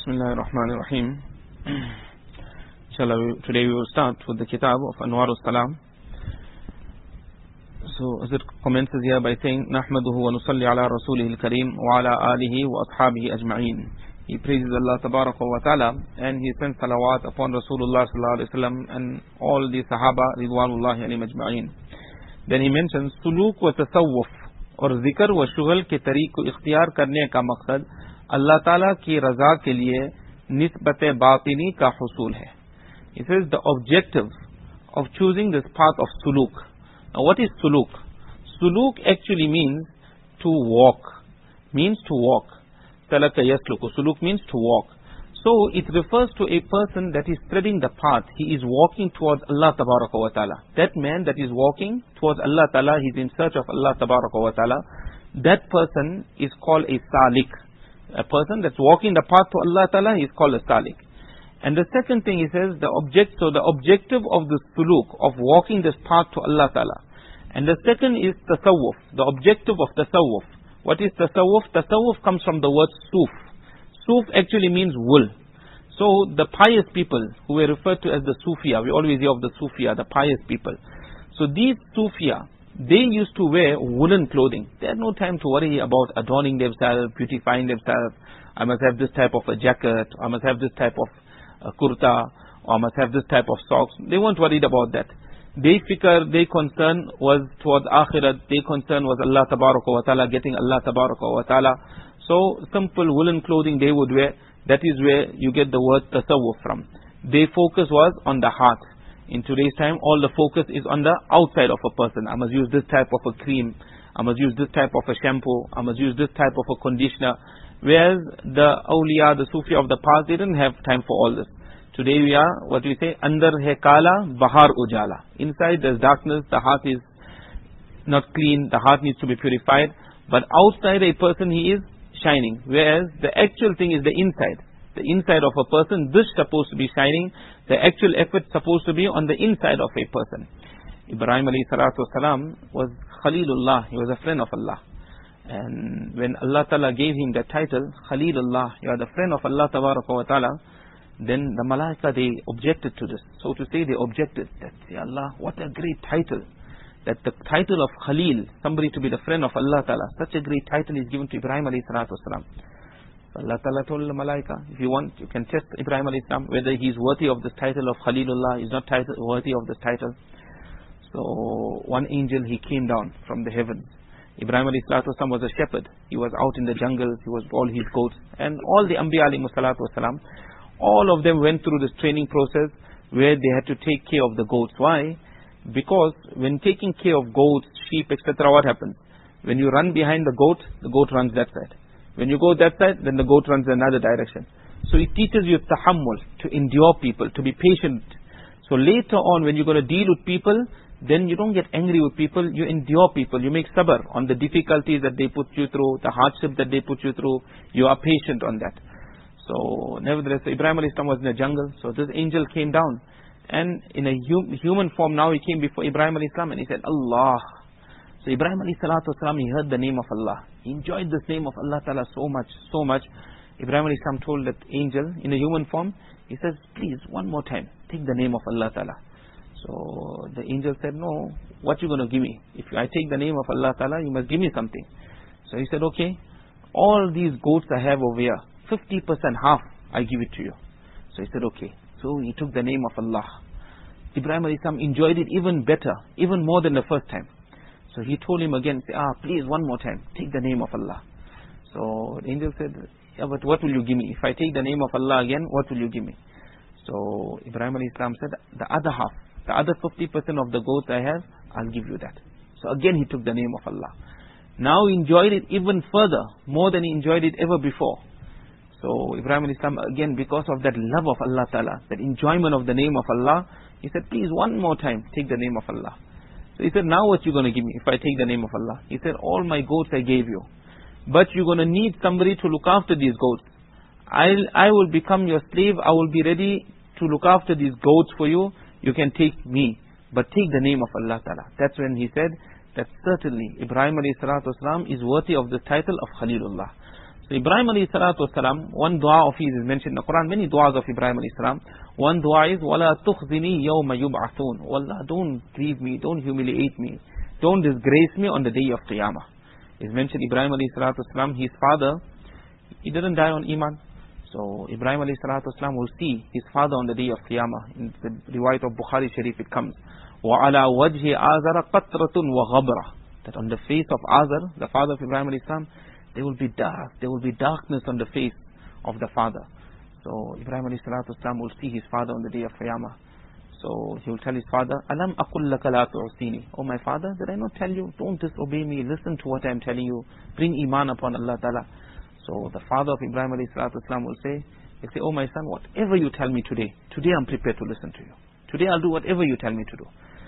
Bismillahir Rahmanir Rahim. Inshallah, today we will start with the kitab of Anwarus Salam. So, as it commences here by saying, Nahmaduhu wa nusalli ala rasulihil kareem wa ala alihi wa ashabihi ajma'een. He praises Allah Tabaraka wa Ta'ala and he sends salawat upon Rasulullah Sallallahu Alaihi Wasallam and all the Sahaba Ridwanullahi alayhim ajma'een. Then he mentions, Suluk wa tasawwuf और जिक्र व शुगल के तरीक को इख्तियार करने का मकसद अल्लाह ताला की रजा के लिए निस्बत बातिनी का हुसूल है. He says the objective of choosing this path of suluk. Now what is suluk? Suluk actually means to walk. Means to walk. Talaka yasluku. Suluk means to walk. So it refers to a person that is treading the path. He is walking towards Allah Tabaraka wa Ta'ala. That man that is walking towards Allah Ta'ala, he is in search of Allah Tabaraka wa Ta'ala. That person is called a salik. A person that's walking the path to Allah Ta'ala, he is called a salik. And the second thing he says, the objective of the suluk, of walking this path to Allah Ta'ala. And the second is tasawwuf, the objective of tasawwuf. What is tasawwuf? Tasawwuf comes from the word suf. Suf actually means wool. So the pious people who were referred to as the Sufiya, we always hear of the Sufiya, the pious people. So these Sufiya, they used to wear woolen clothing. They had no time to worry about adorning themselves, beautifying themselves. I must have this type of a jacket, I must have this type of a kurta, or I must have this type of socks. They weren't worried about that. Their concern was towards akhirat, their concern was Allah Tabaraka wa Ta'ala, getting Allah Tabaraka wa Ta'ala. So simple woolen clothing they would wear. That is where you get the word tasawwuf from. Their focus was on the heart. In today's time, all the focus is on the outside of a person. I must use this type of a cream, I must use this type of a shampoo, I must use this type of a conditioner. Whereas the awliya, the Sufi of the past, they didn't have time for all this. Today we are, what we say, andar hai kala, bahar ujala. Inside there's darkness, the heart is not clean, the heart needs to be purified. But outside a person, he is shining. Whereas the actual thing is the inside. The inside of a person, this is supposed to be shining. The actual effort is supposed to be on the inside of a person. Ibrahim alayhi salatu wasalam was Khalilullah. He was a friend of Allah. And when Allah Ta'ala gave him that title, Khalilullah, you are the friend of Allah Tabaraka wa Ta'ala, then the Malaika, they objected to this. So to say, they objected that, Ya Allah, what a great title. That the title of Khalil, somebody to be the friend of Allah Ta'ala, such a great title is given to Ibrahim alayhi salatu wasalam. So Allah Ta'ala told the Malaika, if you want, you can test Ibrahim alayhi salam whether he is worthy of this title of Khalilullah, he is not worthy of this title. So one angel, he came down from the heavens. Ibrahim alayhi salatu wasalam was a shepherd. He was out in the jungle, he was all his goats. And all the Anbiya alayhi salatu wasalam, all of them went through this training process where they had to take care of the goats. Why? Because when taking care of goats, sheep, etc., what happens? When you run behind the goat runs that side. When you go that side, then the goat runs another direction. So it teaches you tahammul, to endure people, to be patient. So later on, when you're going to deal with people, then you don't get angry with people, you endure people, you make sabr on the difficulties that they put you through, the hardship that they put you through, you are patient on that. So nevertheless, Ibrahim alayhi salam was in the jungle, so this angel came down. And in a human form now, he came before Ibrahim alayhi salam and he said, Allah. So Ibrahim alayhi salatu wasalam, he heard the name of Allah. He enjoyed this name of Allah Ta'ala so much. Ibrahim alayhi salam told that angel in a human form, he says, please, one more time, take the name of Allah Ta'ala. So the angel said, no, what you going to give me? If I take the name of Allah Ta'ala, you must give me something. So he said, okay, all these goats I have over here, 50%, half, I give it to you. So he said, okay. So he took the name of Allah. Ibrahim alayhi salam enjoyed it even better, even more than the first time. So he told him again, say, please, one more time, take the name of Allah. So the angel said, yeah, but what will you give me? If I take the name of Allah again, what will you give me? So Ibrahim alayhi salam said, the other half, the other 50% of the goats I have, I'll give you that. So again he took the name of Allah. Now he enjoyed it even further, more than he enjoyed it ever before. So Ibrahim alayhi salam, again, because of that love of Allah Ta'ala, that enjoyment of the name of Allah, he said, please, one more time, take the name of Allah. So he said, now what you going to give me if I take the name of Allah? He said, all my goats I gave you. But you're going to need somebody to look after these goats. I will become your slave. I will be ready to look after these goats for you. You can take me. But take the name of Allah Ta'ala. That's when he said that certainly Ibrahim alayhi salatu wasalam is worthy of the title of Khalilullah. So So Ibrahim alayhi salatu wasalam, one dua of his is mentioned in the Quran, many duas of Ibrahim alayhi salam. One dua is, وَلَا تُخْزِنِي يَوْمَ يُبْعَثُونَ. Wallah, don't grieve me, don't humiliate me, don't disgrace me on the day of Qiyamah. It's mentioned Ibrahim alayhi salatu wasalam, his father, he didn't die on Iman. So Ibrahim alayhi salatu wasalam will see his father on the day of Qiyamah. In the riwayat of Bukhari Sharif it comes, وَعَلَى وَجْهِ آزَرَ قَطْرَةٌ وَغَبْرَةٌ. That on the face of Azar, the father of Ibrahim alayhi salam, there will be dark, there will be darkness on the face of the father. So Ibrahim alayhi salatu wasalam will see his father on the day of Qiyamah. So he will tell his father, Alam aqul laka la tu'sini. Oh my father, did I not tell you, don't disobey me, listen to what I am telling you, bring iman upon Allah Ta'ala. So the father of Ibrahim alayhi salatu wasalam will say, oh my son, whatever you tell me today I'm prepared to listen to you. Today I'll do whatever you tell me to do.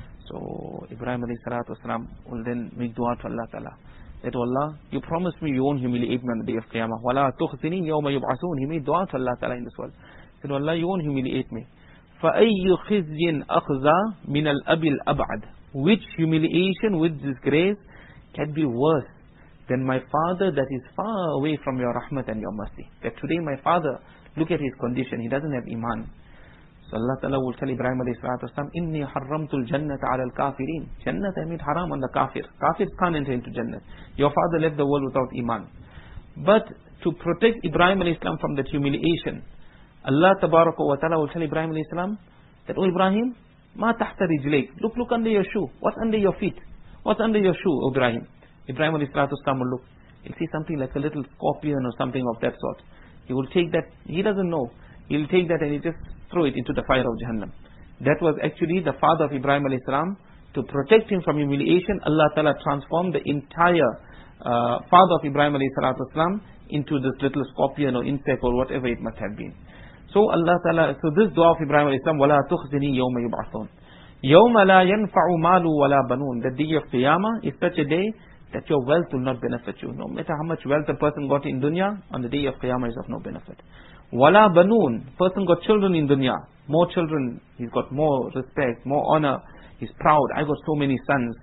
So Ibrahim alayhi salatu wasalam will then make dua to Allah Ta'ala. That Allah, you promised me you won't humiliate me on the day of Qiyamah. وَلَا تُخْزِنِي يَوْمَ يُبْعَثُونَ. He made dua to Allah Ta'ala in this world. He said, Allah, you won't humiliate me. فَأَيُّ خِزْيٍ أَخْزَى مِنَ الْأَبِ الْأَبْعَدِ. Which humiliation, which disgrace can be worse than my father that is far away from your rahmat and your mercy. That today my father, look at his condition, he doesn't have iman. So Allah Ta'ala will tell Ibrahim alayhi salatu wasalam, Inni harramtul jannata ala al-kafirin. Jannat, I made haram on the kafir. Kafirs can't enter into Jannat. Your father left the world without iman. But to protect Ibrahim alayhi salam from that humiliation, Allah Tabaraka wa Ta'ala will tell Ibrahim alayhi salam that, oh Ibrahim, ma tahta rijlayk. Look under your shoe. What's under your feet? What's under your shoe, oh Ibrahim? Ibrahim alayhi salatu wasalam will look. He'll see something like a little scorpion or something of that sort. He will take that. He doesn't know. He'll take that and he'll just throw it into the fire of Jahannam. That was actually the father of Ibrahim alayhi salam. To protect him from humiliation, Allah Ta'ala transformed the entire father of Ibrahim alayhi salatu wasalam into this little scorpion or insect or whatever it must have been. So Allah Ta'ala, so this dua of Ibrahim alayhi salam, وَلَا تُخْزِنِي يَوْمَ يُبْعَثُونَ. يَوْمَ لَا يَنْفَعُ مَالُ وَلَا بَنُونَ. The day of Qiyamah is such a day that your wealth will not benefit you. No matter how much wealth a person got in dunya, on the day of Qiyamah is of no benefit. Wala banoon, person got children in dunya, more children, he's got more respect, more honor, he's proud, I got so many sons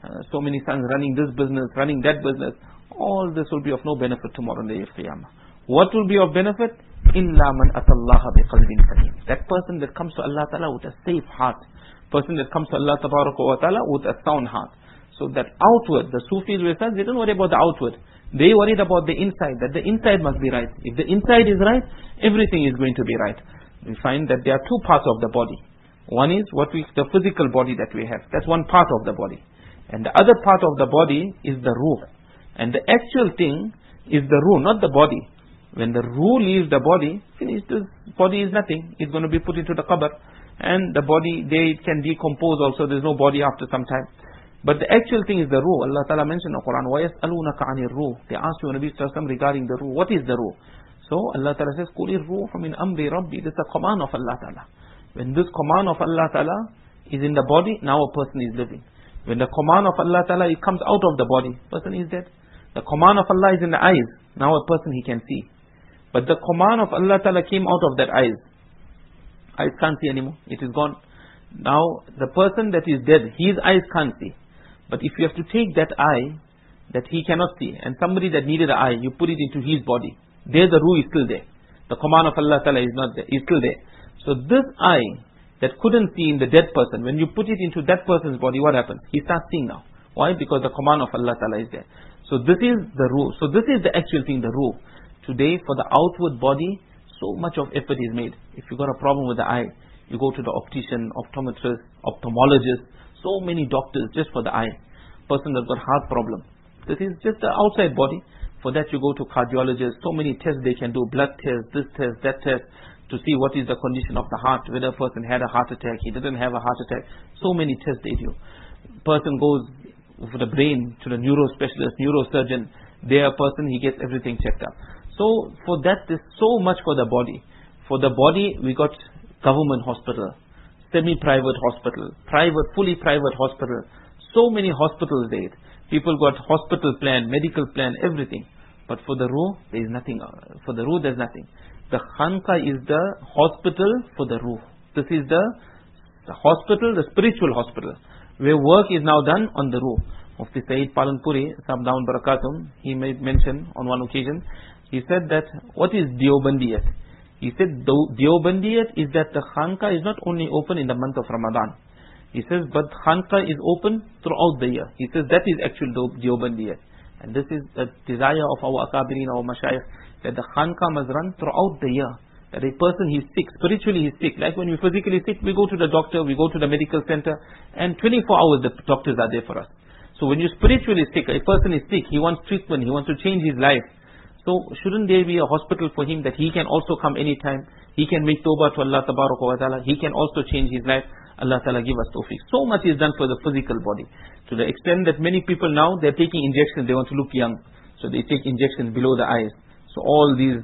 running this business, running that business. All this will be of no benefit tomorrow on the day of Qiyamah. What will be of benefit? Illa man atallaha biqalbin salim. That person that comes to Allah Ta'ala with a safe heart, person that comes to Allah Ta'ala with a sound heart. So that outward, the Sufis were saying, they don't worry about the outward. They worried about the inside, that the inside must be right. If the inside is right, everything is going to be right. We find that there are two parts of the body. One is the physical body that we have. That's one part of the body. And the other part of the body is the ruh. And the actual thing is the ruh, not the body. When the ruh leaves the body, finished, this body is nothing. It's going to be put into the qabr. And the body, they can decompose also. There's no body after some time. But the actual thing is the ruh. Allah Ta'ala mentioned in the Quran, وَيَسْأَلُونَكَ عَنِ الرُّوحِ. They ask you, Nabi Sallallahu Alaihi Wasallam, regarding the ruh. What is the ruh? So Allah Ta'ala says, قُلِ الرُّوحُ مِنْ أَمْرِ رَبِّي. This is a command of Allah Ta'ala. When this command of Allah Ta'ala is in the body, now a person is living. When the command of Allah Ta'ala, it comes out of the body, person is dead. The command of Allah is in the eyes, now a person he can see. But the command of Allah Ta'ala came out of that eyes. Eyes can't see anymore, it is gone. Now the person that is dead, his eyes can't see. But if you have to take that eye that he cannot see, and somebody that needed an eye, you put it into his body, there the ruh is still there. The command of Allah Ta'ala is not there, is still there. So this eye that couldn't see in the dead person, when you put it into that person's body, what happens? He starts seeing now. Why? Because the command of Allah Ta'ala is there. So this is the ruh. So this is the actual thing, the ruh. Today for the outward body, so much of effort is made. If you got a problem with the eye, you go to the optician, optometrist, ophthalmologist, so many doctors just for the eye. Person that got heart problem. This is just the outside body. For that you go to cardiologists, so many tests they can do, blood tests, this test, that test, to see what is the condition of the heart, whether a person had a heart attack, he didn't have a heart attack. So many tests they do. Person goes for the brain to the neuro specialist, neurosurgeon, there a person, he gets everything checked up. So for that there's so much for the body. For the body we got government hospital, semi-private hospital, private, fully private hospital. So many hospitals there. People got hospital plan, medical plan, everything. But for the ruh, there is nothing. For the ruh, there's nothing. The khanqa is the hospital for the ruh. This is the hospital, the spiritual hospital, where work is now done on the ruh. Mufti Sayyid Palanpuri, Sabdaun Barakatum, he made mention on one occasion He said that, what is Deobandiyat? He said, Deobandiyat is that the Khanqa is not only open in the month of Ramadan. He says, but Khanqa is open throughout the year. He says, that is actual Deobandiyat. And this is the desire of our Akabirin, our Mashayikh, that the Khanqa must run throughout the year. That a person, he's sick, spiritually he's sick. Like when we're physically sick, we go to the doctor, we go to the medical center, and 24 hours the doctors are there for us. So when you're spiritually sick, a person is sick, he wants treatment, he wants to change his life. So shouldn't there be a hospital for him that he can also come anytime? He can make tawbah to Allah Ta'ala. He can also change his life. Allah Ta'ala give us tawfiq. So much is done for the physical body. To the extent that many people now, they're taking injections, they want to look young. So they take injections below the eyes. So all these,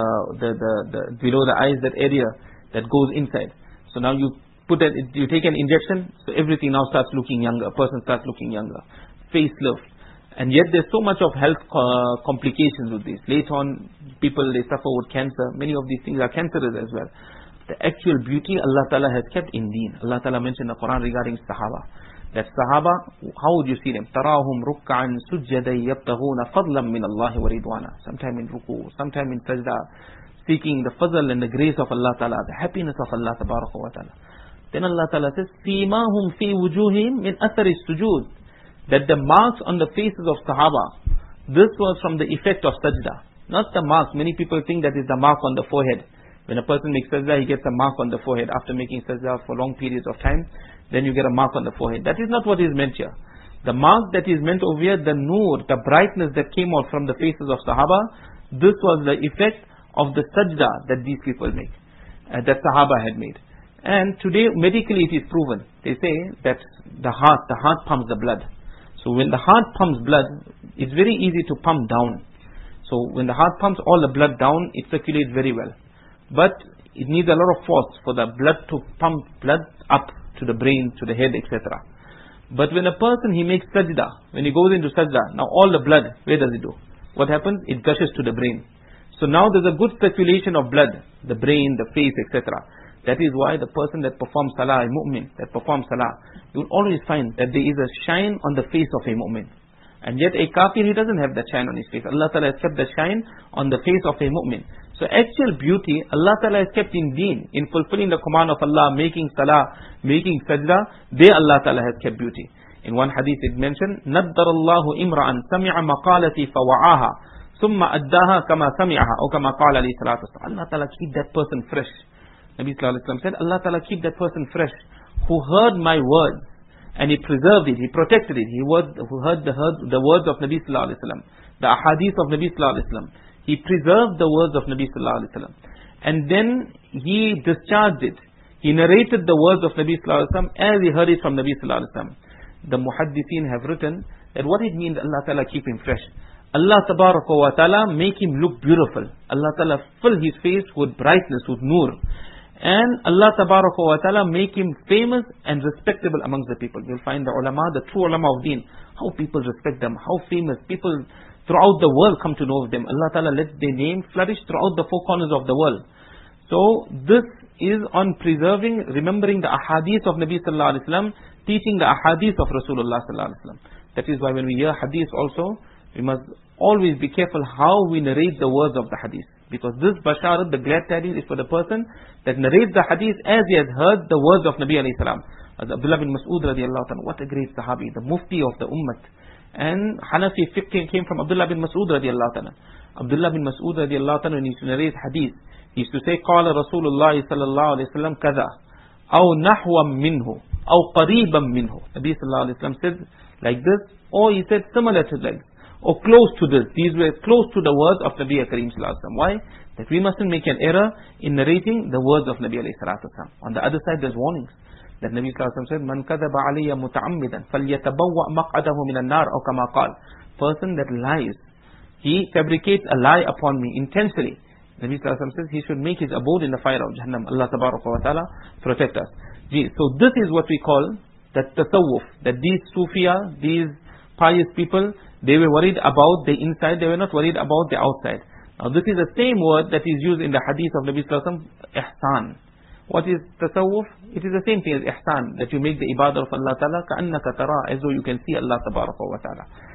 below the eyes, that area that goes inside. So now you take an injection, so everything now starts looking younger. A person starts looking younger. Facelift. And yet there's so much of health complications with this. Later on, people, they suffer with cancer. Many of these things are cancerous as well. The actual beauty Allah Ta'ala has kept in deen. Allah Ta'ala mentioned in the Quran regarding Sahaba. That Sahaba, how would you see them? تَرَاهُمْ رُكَّعًا سُجَّدًا يَبْتَغُونَ فَضْلًا مِّنَ اللَّهِ وَرِضْوَانًا. Sometime in ruku, sometime in sajda, seeking the fazl and the grace of Allah Ta'ala, the happiness of Allah Ta'ala. Then Allah Ta'ala says, سِيمَاهُمْ فِي وُجُوهِهِمْ مِنْ أَثَرِ السُّجُودِ. That the marks on the faces of Sahaba, this was from the effect of sajda. Not the marks. Many people think that is the mark on the forehead. When a person makes sajda, he gets a mark on the forehead. After making sajda for long periods of time, then you get a mark on the forehead. That is not what is meant here. The mark that is meant over here, the nur, the brightness that came out from the faces of Sahaba, this was the effect of the sajda that these people make, that Sahaba had made. And today, medically it is proven. They say that the heart pumps the blood. So when the heart pumps blood, it's very easy to pump down. So when the heart pumps all the blood down, it circulates very well. But it needs a lot of force for the blood to pump blood up to the brain, to the head, etc. But when a person, he makes sajda, when he goes into sajda, now all the blood, where does it do? What happens? It gushes to the brain. So now there's a good circulation of blood, the brain, the face, etc. That is why the person that performs salah, a mu'min, that performs salah, you will always find that there is a shine on the face of a mu'min. And yet a kafir, he doesn't have that shine on his face. Allah Ta'ala has kept the shine on the face of a mu'min. So actual beauty, Allah Ta'ala has kept in deen, in fulfilling the command of Allah, making salah, making sajda, there Allah Ta'ala has kept beauty. In one hadith it mentioned, نَدَّرَ اللَّهُ إِمْرَأً سَمِعَ مَقَالَتِي فَوَعَاهَا ثُمَّ أَدَّاهَا كَمَا سَمِعَهَا أو كَمَا قَالَ عَلَيْهِ الصَّلَاةُ وَالسَّلَامُ. Allah Ta'ala keep that person fresh. Nabi Sallallahu Alaihi Wasallam said, Allah Ta'ala keep that person fresh, who heard my words, and he preserved it, he protected it. He heard the words of Nabi Sallallahu Alaihi Wasallam, the ahadith of Nabi Sallallahu Alaihi Wasallam. He preserved the words of Nabi Sallallahu Alaihi Wasallam. And then he discharged it. He narrated the words of Nabi Sallallahu Alaihi Wasallam as he heard it from Nabi Sallallahu Alaihi Wasallam. The muhaddithin have written that what it means, Allah Ta'ala keep him fresh. Allah Tabaraka wa Ta'ala make him look beautiful. Allah Ta'ala fill his face with brightness, with nur. And Allah Tabaraka wa Ta'ala make him famous and respectable amongst the people. You'll find the ulama, the true ulama of deen, how people respect them, how famous people throughout the world come to know of them. Allah Ta'ala let their name flourish throughout the four corners of the world. So this is on preserving, remembering the ahadith of Nabi Sallallahu Alaihi Wasallam, teaching the ahadith of Rasulullah Sallallahu Alaihi Wasallam. That is why when we hear hadith also, we must always be careful how we narrate the words of the hadith. Because this basharat, the glad tidings, is for the person that narrates the hadith as he has heard the words of Nabi alayhi salam. As Abdullah bin Mas'ud radiallahu ta'ala, what a great sahabi, the mufti of the ummah. And Hanafi fiqh came from Abdullah bin Mas'ud radiallahu ta'ala. Abdullah bin Mas'ud radiallahu ta'ala, when he used to narrate hadith, he used to say, قال رسول الله صلى الله عليه وسلم كذا أو نحوا منه أو قريبا منه. Nabi sallallahu alayhi wa sallam said like this, or he said similar to like, or close to this. These were close to the words of Nabi Kareem Sallallahu Alaihi Wasallam. Why? That we mustn't make an error in narrating the words of Nabi Alayhi Salatu Wasallam. On the other side, there's warnings. That Nabi Sallallahu Alaihi Wasallam said, "Man kadaba alayya muta'ammidan, falyatabawwa maq'adahu minan nar," or kama qal. Person that lies, he fabricates a lie upon me intentionally. Nabi Sallallahu Alaihi Wasallam says he should make his abode in the fire of Jahannam. Allah Tabaraka wa Ta'ala protect us. So this is what we call the tasawwuf. That these Sufiya, these pious people, they were worried about the inside, they were not worried about the outside. Now this is the same word that is used in the hadith of Nabi Sallallahu Alaihi Wasallam, ihsan. What is tasawwuf? It is the same thing as ihsan, that you make the ibadah of Allah Ta'ala ka'annaka tara, as though you can see Allah Tabaraka wa Ta'ala.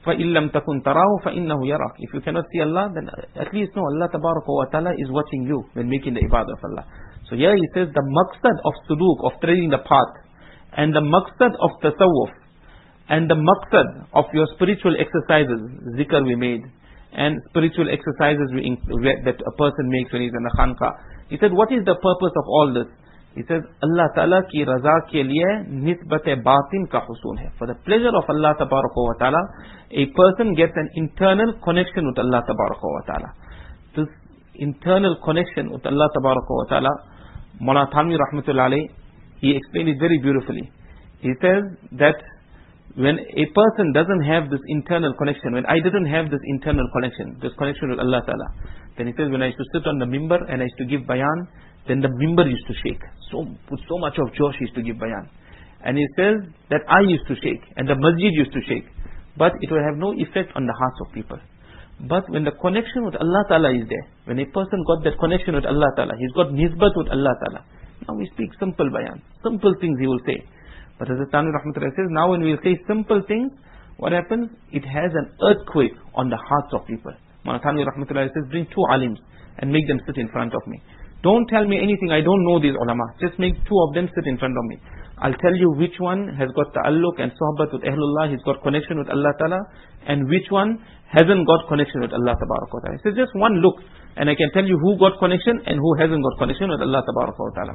فَإِن لَمْ تَكُنْ تَرَاهُ فَإِنَّهُ يَرَاكَ. If you cannot see Allah, then at least know Allah Tabaraka wa Ta'ala is watching you when making the ibadah of Allah. So here he says the maqsad of suluk, of treading the path, and the maqsad of tasawwuf, and the maqsad of your spiritual exercises, zikr we made, and spiritual exercises that a person makes when he's in the khanqa. He said, what is the purpose of all this? He says, Allah Ta'ala ki raza ke liye nisbat-e batin ka husul hai. For the pleasure of Allah Tabaraka wa Ta'ala, a person gets an internal connection with Allah Tabaraka wa Ta'ala. This internal connection with Allah Tabaraka wa Ta'ala, Mawlana Thanvi Rahmatullah alayhi, he explained it very beautifully. He says that when a person doesn't have this internal connection, when I didn't have this internal connection, this connection with Allah Ta'ala, then he says, when I used to sit on the mimbar and I used to give bayan, then the mimbar used to shake. With so much of josh he used to give bayan. And he says that I used to shake and the masjid used to shake. But it will have no effect on the hearts of people. But when the connection with Allah Ta'ala is there, when a person got that connection with Allah Ta'ala, he's got nisbat with Allah Ta'ala. Now we speak simple bayan, simple things he will say. But as the Thanvi Rahmatullah says, now when we say simple things, what happens? It has an earthquake on the hearts of people. Thanvi Rahmatullah says, bring two alims and make them sit in front of me. Don't tell me anything, I don't know these ulama. Just make two of them sit in front of me. I'll tell you which one has got ta'alluq and sohbat with Ahlullah, he's got connection with Allah Ta'ala, and which one hasn't got connection with Allah Ta'ala. So just one look, and I can tell you who got connection and who hasn't got connection with Allah Ta'ala.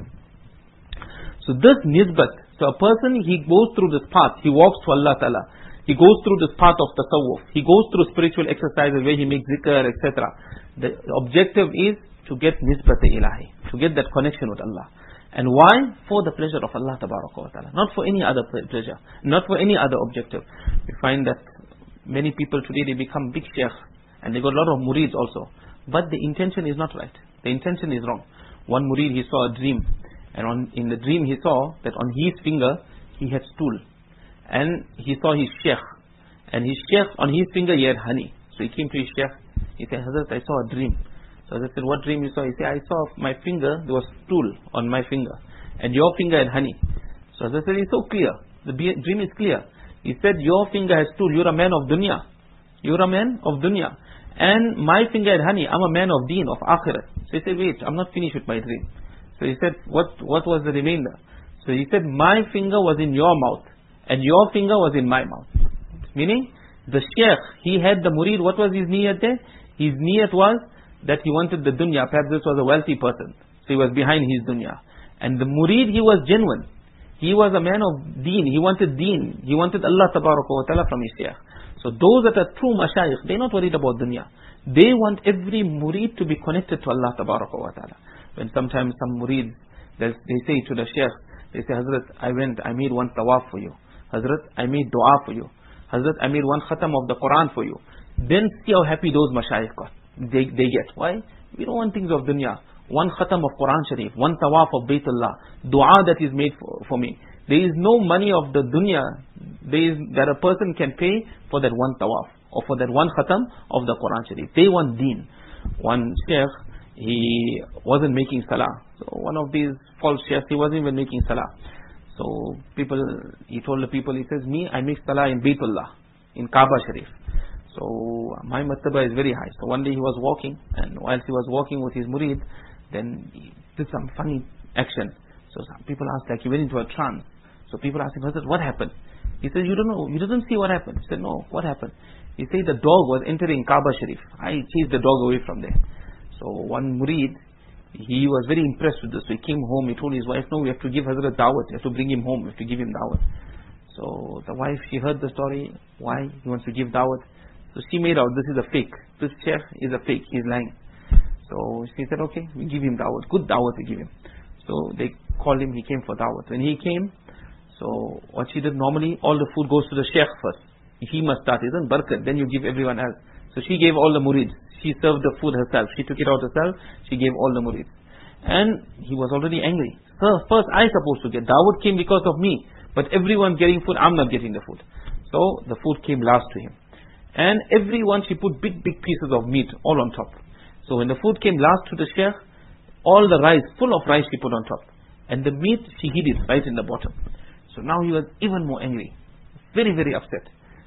So this nisbat, so a person, he goes through this path, he walks to Allah Ta'ala, he goes through this path of tasawwuf, he goes through spiritual exercises where he makes zikr, etc. The objective is to get nisbat ilahi, to get that connection with Allah. And why? For the pleasure of Allah Ta'ala, not for any other pleasure, not for any other objective. We find that many people today, they become big sheikhs and they got a lot of murids also, but the intention is not right, the intention is wrong. One murid, he saw a dream, and in the dream he saw that on his finger he had stool, and he saw his sheikh, and his sheikh on his finger he had honey. So he came to his sheikh, he said, Hazrat, I saw a dream. So I said, what dream you saw? He said, I saw my finger, there was stool on my finger, and your finger had honey. So I said, it's so clear, the dream is clear. He said, your finger has stool, you're a man of dunya, you're a man of dunya, and my finger had honey, I'm a man of deen, of akhirat. So he said, wait, I'm not finished with my dream. So he said, what was the remainder? So he said, my finger was in your mouth, and your finger was in my mouth. Meaning, the sheikh, he had the murid, what was his niyat there? His niyat was that he wanted the dunya, perhaps this was a wealthy person, so he was behind his dunya. And the murid, he was genuine, he was a man of deen, he wanted Allah Ta'ala from his sheikh. So those that are true mashayikh, they're not worried about dunya, they want every murid to be connected to Allah Ta'ala. When sometimes some murids, they say to the sheikh, they say, Hazrat, I made one tawaf for you, Hazrat, I made dua for you, Hazrat, I made one khatam of the Quran for you. Then see how happy those mashayikh got. They get. Why? We don't want things of dunya. One khatam of Quran Sharif, one tawaf of Baytullah, dua that is made for me. There is no money of the dunya that a person can pay for that one tawaf or for that one khatam of the Quran Sharif. They want deen. One sheikh, he wasn't making salah. So one of these false sheikhs, he wasn't even making salah. So he told the people, he says, me, I make salah in Baytullah, in Kaaba Sharif. So my martaba is very high. So one day he was walking, and whilst he was walking with his murid, then he did some funny action. So some people asked, like he went into a trance. So people asked him, what happened? He said, you don't know, you didn't see what happened. He said, no, what happened? He said, the dog was entering Kaaba Sharif. I chased the dog away from there. So one murid, he was very impressed with this. So he came home, he told his wife, no, we have to give Hazrat dawat, we have to bring him home, we have to give him dawat. So the wife, she heard the story, why he wants to give dawat. So she made out, this is a fake, this chef is a fake, he's lying. So she said, okay, we give him dawat, good dawat we give him. So they called him, he came for dawat. When he came, so what she did, normally all the food goes to the sheikh first. He must start, isn't barakat, then you give everyone else. So she gave all the murids, she served the food herself, she took it out herself, she gave all the murids. And he was already angry. So first I supposed to get, dawat came because of me, but everyone getting food, I'm not getting the food. So the food came last to him. And everyone, she put big pieces of meat all on top. So when the food came last to the sheikh, all the rice, full of rice she put on top. And the meat, she hid it right in the bottom. So now he was even more angry. Very upset.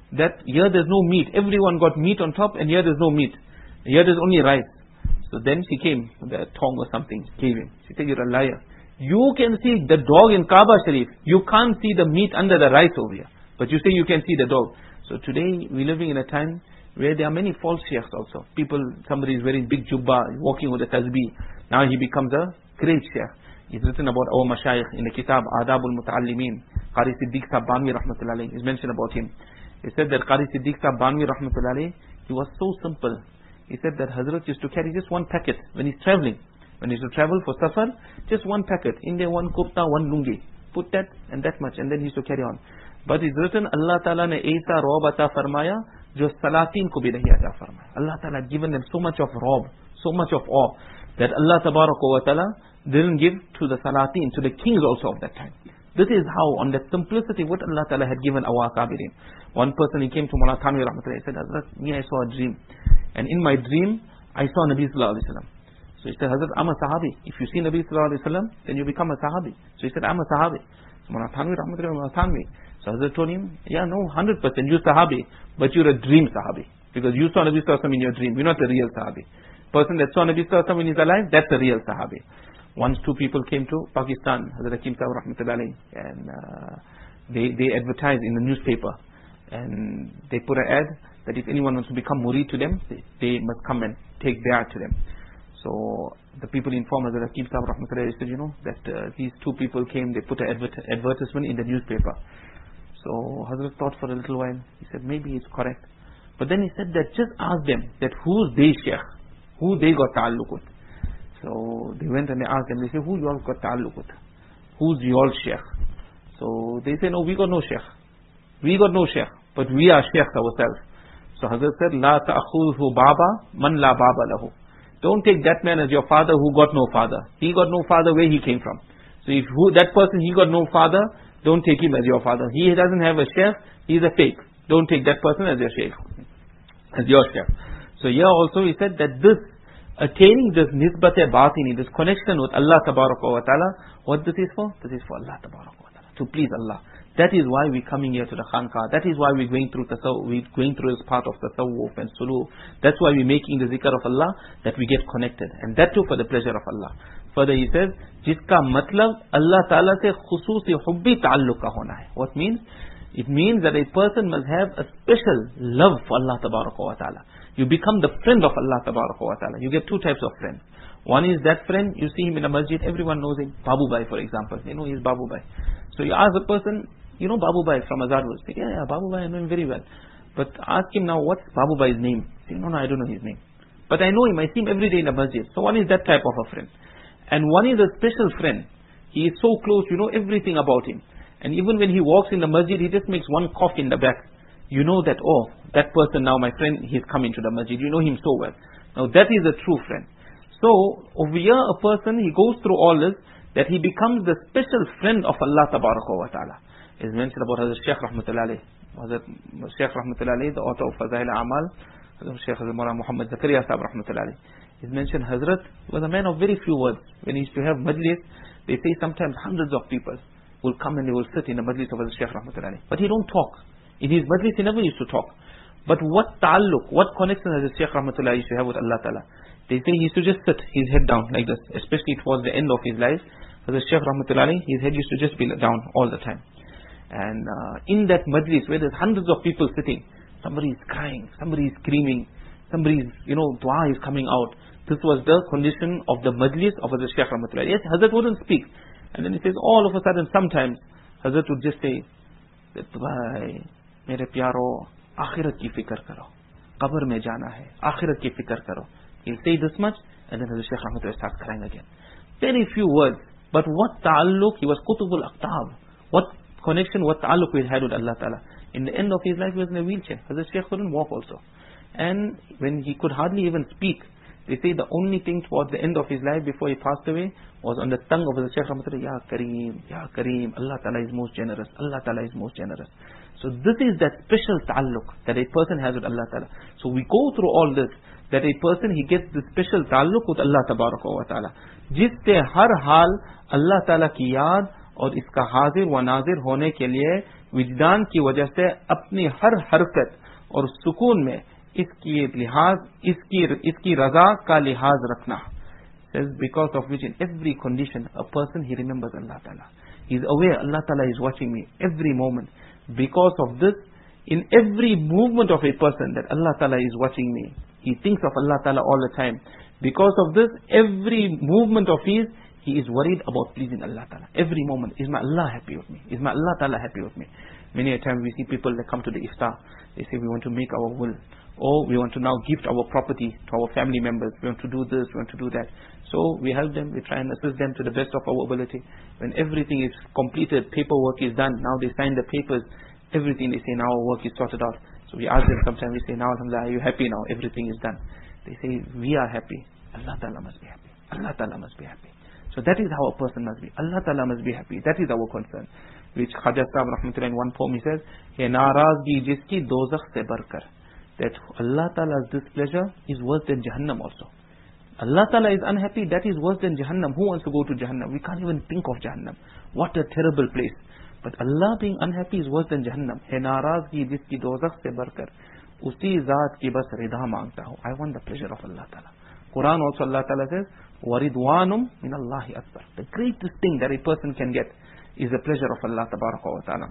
that here there's no meat. Everyone got meat on top, and here there's no meat. Here there's only rice. So then she came, the tongue or something, gave him. She said, you're a liar. You can see the dog in Kaaba Sharif. You can't see the meat under the rice over here. But you say you can see the dog. So today, we're living in a time where there are many false sheikhs also. Somebody is wearing big jubba, walking with a tasbih. Now he becomes a great sheikh. He's written about our mashayikh in the kitab Adabul Muta'allimin. Qari Siddiq Sahib Banwi Rahmatullahi alayhi is mentioned about him. He said that Qari Siddiq Sahib Banwi Rahmatullahi alayhi, he was so simple. He said that Hazrat used to carry just one packet when he's traveling. When he used to travel for safar, just one packet. In there, one kurta, one lungi. Put that and that much, and then he used to carry on. But it's written, Allah Ta'ala ne aisa rob ata farmaya, jo salatin ko bhi nahi ata farmaya. Allah Ta'ala had given them so much of rob, so much of awe, that Allah Tabaraka wa Ta'ala didn't give to the salatin, to the kings also of that time. This is how, on that simplicity, what Allah Ta'ala had given our Akabirin. One person, he came to Mullah Thanwi Rahmatullahi, he said, Hazrat, I saw a dream. And in my dream, I saw Nabi Sallallahu Alaihi Wasallam. So he said, Hazrat, I'm a Sahabi. If you see Nabi Sallallahu Alaihi Wasallam, then you become a Sahabi. So he said, I'm a Sahabi. So Mullah Thanwi Rahmatullahi, Mullah Thanwi. So Hazrat told him, yeah, no, 100%, you're Sahabi, but you're a dream Sahabi. Because you saw Nabi Sallallahu Alaihi Wasallam in your dream. You're not a real Sahabi. Person that saw Nabi Sallallahu Alaihi Wasallam when he's alive, that's a real Sahabi. Once two people came to Pakistan, Hazrat Hakim Sahib Rahmatullahi, and they advertised in the newspaper. And they put an ad that if anyone wants to become murid to them, they must come and take bay'at to them. So the people informed Hazrat Hakim Sahib Rahmatullahi, said, that these two people came, they put an advertisement in the newspaper. So Hazrat thought for a little while. He said, maybe it's correct. But then he said that just ask them that who's they sheikh, who they got ta'alluq with. So they went and they asked them, they said, who you all got ta'alluq with? Who's your sheikh? So they said, no, we got no sheikh. We got no sheikh, but we are sheikhs ourselves. So Hazrat said, La ta'khudhu baba man la baba lahu. Don't take that man as your father who got no father. He got no father where he came from. So if that person, he got no father, don't take him as your father. He doesn't have a sheikh, he's a fake. Don't take that person as your sheikh, as your sheikh. So here also he said that this, attaining this nisbat-e-batini, this connection with Allah Tabaraka wa Ta'ala, what this is for? This is for Allah Tabaraka wa Ta'ala, to please Allah. That is why we're coming here to the Khanqah. That is why we're going through this part of tasawwuf and suluk. That's why we're making the zikr of Allah, that we get connected. And that too for the pleasure of Allah. Further he says, Jiska matlab Allah Ta'ala se khususi hubbi ta'alluq ka hona hai. What means? It means that a person must have a special love for Allah Tabaraka wa Ta'ala. You become the friend of Allah Tabaraka wa Ta'ala. You get two types of friends. One is that friend, you see him in a masjid, everyone knows him. Babu Bhai, for example. He's Babu Bhai. So you ask the person, Babu Bhai from Azadwal. Say, yeah, Babu Bhai, I know him very well. But ask him now, what's Babu Bhai's name? Say, no, I don't know his name. But I know him, I see him every day in the masjid. So one is that type of a friend. And one is a special friend. He is so close, you know everything about him. And even when he walks in the masjid, he just makes one cough in the back. You know that, oh, that person now, my friend, he's coming to the masjid. You know him so well. Now that is a true friend. So, over here a person, he goes through all this, that he becomes the special friend of Allah Tabaraka wa Ta'ala. It's mentioned about Hazrat Shaykh Rahmatullahi. Hazrat Shaykh Rahmatullahi, the author of Fazail Amal, Hazrat Shaykh Hazrat Muhammad Zakaria Sahib Rahmatullahi. It's mentioned Hazrat was a man of very few words. When he used to have majlis, they say sometimes hundreds of people will come and they will sit in the majlis of Hazrat Shaykh Rahmatullahi. But he don't talk. In his majlis, he never used to talk. But what ta'alluq, what connection Hazrat Shaykh Rahmatullahi used to have with Allah Ta'ala? They say he used to just sit his head down like this, especially towards the end of his life. Hazrat Shaykh Rahmatullahi, his head used to just be down all the time. And in that majlis where there's hundreds of people sitting, somebody is crying, somebody is screaming, somebody's, dua is coming out. This was the condition of the majlis of Hazrat Shaykh Rahmatullahi. Yes, Hazrat wouldn't speak. And then he says, all of a sudden, sometimes, Hazrat would just say, Bhai, mere pyaro, akhirat ki fikr karo. Qabr mein jana hai, akhirat ki fikr karo. He'll say this much, and then Hazrat Shaykh Rahmatullahi starts crying again. Very few words. But what ta'alluq, he was Qutubul Aqtab. What connection, what ta'alluq he had with Allah Ta'ala. In the end of his life, he was in a wheelchair. Hazrat Shaykh couldn't walk also. And when he could hardly even speak, they say the only thing towards the end of his life before he passed away was on the tongue of Hazrat Shaykh Rahmatullahi, Ya Kareem, Allah Ta'ala is most generous, Allah Ta'ala is most generous. So this is that special ta'alluq that a person has with Allah Ta'ala. So we go through all this, that a person, he gets the special ta'alluq with Allah Tabaraka wa Ta'ala. Jisse har hal Allah Ta'ala ki yaad और इसका हाजिर व नाजिर होने के लिए विजदान की वजह से अपनी हर हरकत और सुकून में इसकी रजा का लिहाज रखना. Says because of which in every condition a person he remembers Allah Ta'ala. He is aware Allah Ta'ala is watching me every moment. Because of this, in every movement of a person that Allah Ta'ala is watching me, he thinks of Allah Ta'ala all the time. Because of this, every movement of his, he is worried about pleasing Allah Ta'ala. Every moment, is my Allah happy with me? Is my Allah Ta'ala happy with me? Many a time we see people that come to the iftar, they say we want to make our will, or we want to now gift our property to our family members, we want to do this, we want to do that. So we help them, we try and assist them to the best of our ability. When everything is completed, paperwork is done, now they sign the papers, everything they say now our work is sorted out. So we ask them sometimes, we say now Alhamdulillah, are you happy now? Everything is done. They say we are happy, Allah Ta'ala must be happy, Allah Ta'ala must be happy. So that is how a person must be. Allah Ta'ala must be happy. That is our concern. Which Khaja Sahib Rahmatullah in one poem he says, "Ye narazgi jiski dozakh se barkar." That Allah Ta'ala's displeasure is worse than Jahannam also. Allah Ta'ala is unhappy, that is worse than Jahannam. Who wants to go to Jahannam? We can't even think of Jahannam. What a terrible place. But Allah being unhappy is worse than Jahannam. Ye narazgi jiski dozakh se barkar. Usi zaat ki bas rida mangta hu. I want the pleasure of Allah Ta'ala. Quran also Allah Ta'ala says, وَرِضْوَانُمْ مِنَ اللَّهِ أَكْبَرُ. The greatest thing that a person can get is the pleasure of Allah Ta'ala.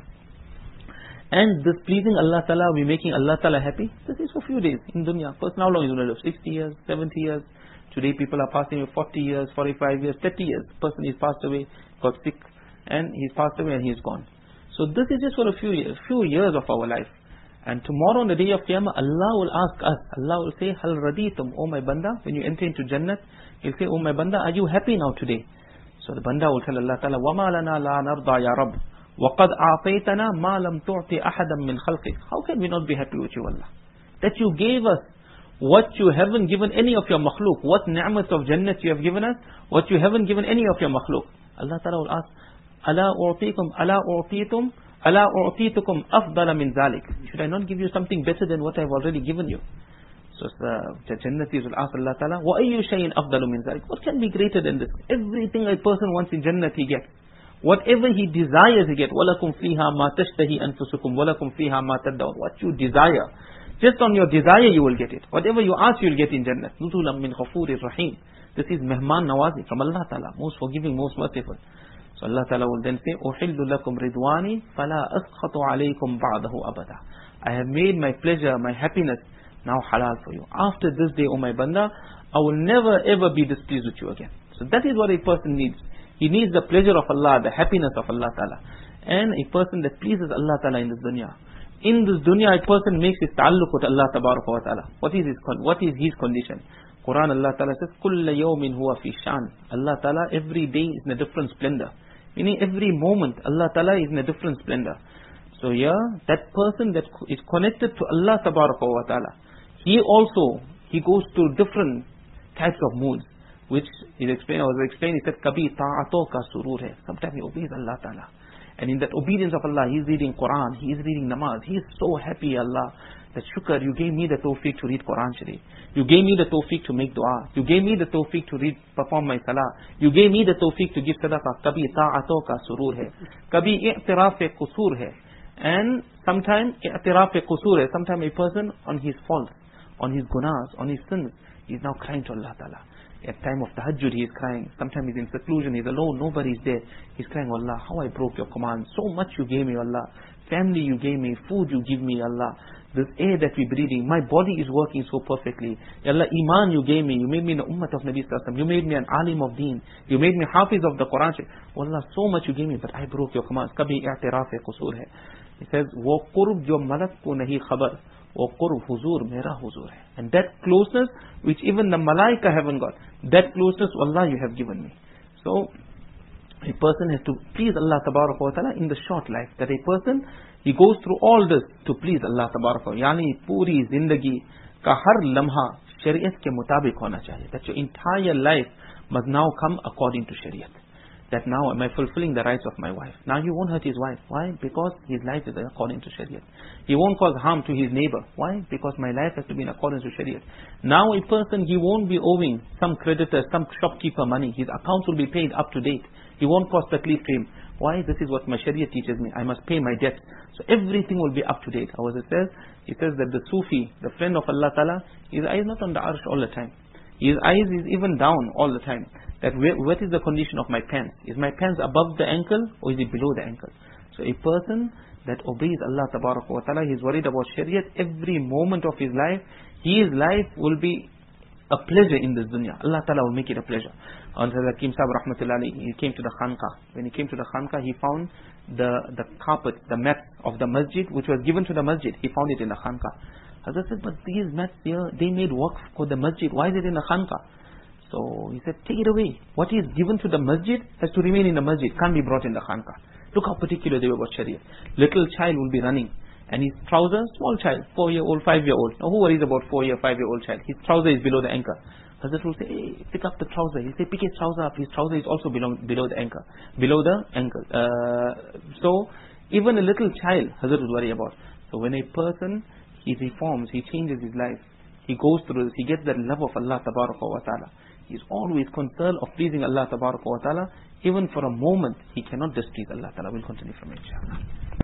And this pleasing Allah Ta'ala, we making Allah Ta'ala happy, this is for few days in dunya. Person, how long is going to live? 60 years, 70 years. Today people are passing away 40 years, 45 years, 30 years. Person is passed away, got sick, and he's passed away and he's gone. So this is just for a few years of our life. And tomorrow on the day of Qiyamah, Allah will ask us, Allah will say, Hal raditum, O my banda, when you enter into Jannat, He'll say, O my banda, are you happy now today? So the banda will tell Allah Ta'ala, وَمَا لَنَا لَا نَرْضَى يَا رَبِّ وَقَدْ أَعْطَيْتَنَا مَا لَمْ تُعْطِ أَحَدًا مِّنْ خَلْقِكَ. How can we not be happy with you, Allah? That you gave us what you haven't given any of your makhluk. What ni'mat of Jannat you have given us, what you haven't given any of your makhluk. Allah Ta'ala will ask, أَلَا أُعْطِيتُكُمْ أَفْضَلَ مِنْ ذَلِكَ. Should I not give you something better than what I have already given you? So the Jannatis will ask Allah Ta'ala, وَأَيُّ شَيْءٍ أَفْضَلُ مِنْ ذَلِكَ. What can be greater than this? Everything a person wants in Jannat he gets. Whatever he desires he gets. وَلَكُمْ فِيهَا مَا تَشْتَهِي أَنفُسُكُمْ وَلَكُمْ فِيهَا مَا تَدَّعُونَ. What you desire, just on your desire you will get it. Whatever you ask you will get in Jannat. نُزُلًا مِّنْ غَفُورٍ رَحِيمٍ. This is Mehman Nawazi from Allah Ta'ala, most forgiving, most merciful. So Allah Ta'ala will then say, أُحِلُّ لَكُمْ رِضْوَانِي فَلَا أَسْخَطُ عَلَيْكُمْ بَعْدَهُ أَبَدًا. I have made my pleasure, my happiness now halal for you. After this day, O my banda, I will never ever be displeased with you again. So that is what a person needs. He needs the pleasure of Allah, the happiness of Allah Ta'ala. And a person that pleases Allah Ta'ala in this dunya. In this dunya, a person makes his ta'alluq with Allah Ta'ala. What is his condition? Quran Allah Ta'ala says, كُلَّ يَوْمٍ هُوَ فِي شَانٍ. Allah Ta'ala every day is in a different splendor. Meaning every moment Allah Ta'ala is in a different splendor. So that person that is connected to Allah Ta'ala, he goes through different types of moods, which he explained. I was explaining. He said, "Kabhi ta'ato ka surur hai." Sometimes he obeys Allah Ta'ala, and in that obedience of Allah, he is reading Quran, he is reading namaz. He is so happy, Allah, that shukr, you gave me the tawfiq to read Quran Sharif. You gave me the tawfiq to make dua. You gave me the tawfiq to perform my salah. You gave me the tawfiq to give sadaqah. Kabhi ta'ato ka surur hai. Kabhi i'tiraf e qusur hai. And sometimes i'tiraf e qusur hai. Sometimes a person on his faults, on his gunas, on his sins, he is now crying to Allah Ta'ala. At time of tahajjud he is crying. Sometimes he is in seclusion, he is alone, nobody is there. He is crying, Allah, how I broke your command. So much you gave me, Allah. Family you gave me, food you give me, Allah. This air that we breathing, my body is working so perfectly. Allah, iman you gave me. You made me in the ummah of Nabi Sallallahu Alaihi Wasallam. You made me an alim of deen. You made me hafiz of the Quran. Allah, so much you gave me, but I broke your commands. Kabhi i'tiraf e qusur hai. He says, wo qurb jo malak ko nahi khabar. O qurb huzur mera huzur hai. And that closeness which even the malaika haven't got, that closeness, Allah, you have given me. So a person has to please Allah Ta'ala in the short life. That a person, he goes through all this to please Allah Ta'ala. Yani puri zindagi ka har lamha shariat ke mutabik hona chahiye. That your entire life must now come according to shariat. That now am I fulfilling the rights of my wife. Now you won't hurt his wife. Why? Because his life is according to Shariat. He won't cause harm to his neighbor. Why? Because my life has to be in accordance with Shariat. Now a person, he won't be owing some creditor, some shopkeeper money. His accounts will be paid up to date. He won't cause taklif to him. Why? This is what my Sharia teaches me. I must pay my debt. So everything will be up to date. How it says? It says that the Sufi, the friend of Allah Ta'ala, his eyes not on the arsh all the time. His eyes is even down all the time. That what is the condition of my pants? Is my pants above the ankle or is it below the ankle? So a person that obeys Allah Ta'ala, he is worried about Shariat every moment of his life. His life will be a pleasure in this dunya. Allah Ta'ala will make it a pleasure. On Hakim Sahib Rahmatullahi, he came to the Khanqa. When he came to the Khanqa, he found the carpet, the mat of the masjid, which was given to the masjid. He found it in the Khanqa. Hazrat said, but these mats here, they made waqf for the masjid. Why is it in the Khanqa? So he said, take it away. What is given to the masjid has to remain in the masjid. Can't be brought in the Khanqa. Look how particular they were about Sharia. Little child will be running. And his trousers, small child, 4-year-old, 5-year-old. Now who worries about 4-year, 5-year-old child? His trouser is below the ankle. Hazrat will say, hey, pick up the trouser. He say, pick his trouser up. His trouser is also below the ankle. Below the ankle. So even a little child, Hazrat would worry about. So when a person, he reforms, he changes his life, he goes through this, he gets that love of Allah Ta'ala. He is always concerned of pleasing Allah Ta'ala. Even for a moment, he cannot displease Allah Ta'ala. We'll continue from it, inshallah.